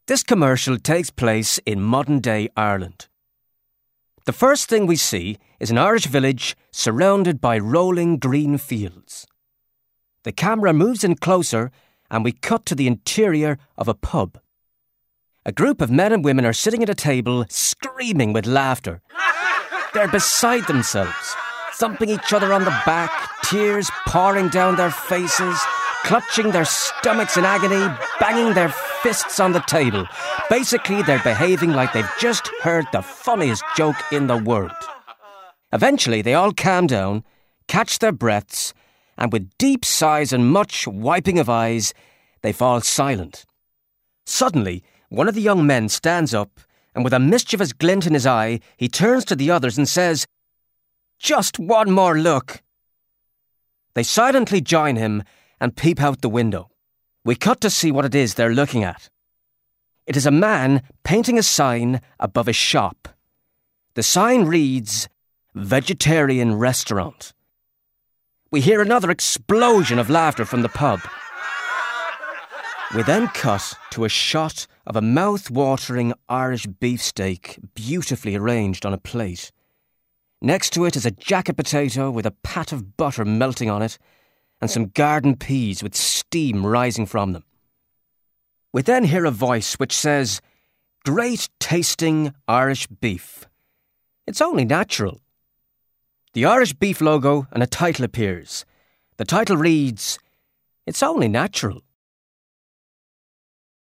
This commercial takes place in modern-day Ireland. The first thing we see is an Irish village surrounded by rolling green fields. The camera moves in closer and we cut to the interior of a pub. A group of men and women are sitting at a table screaming with laughter. They're beside themselves, thumping each other on the back, tears pouring down their faces, clutching their stomachs in agony, banging their fists on the table. Basically, they're behaving like they've just heard the funniest joke in the world. Eventually, they all calm down, catch their breaths, and with deep sighs and much wiping of eyes, they fall silent. Suddenly, one of the young men stands up, and with a mischievous glint in his eye, he turns to the others and says, "Just one more look." They silently join him and peep out the window. We cut to see what it is they're looking at. It is a man painting a sign above a shop. The sign reads, "Vegetarian Restaurant." We hear another explosion of laughter from the pub. We then cut to a shot of a mouth-watering Irish beefsteak beautifully arranged on a plate. Next to it is a jacket potato with a pat of butter melting on it and some garden peas with steam rising from them. We then hear a voice which says, "Great tasting Irish beef. It's only natural." The Irish beef logo and a title appears. The title reads, "It's only natural."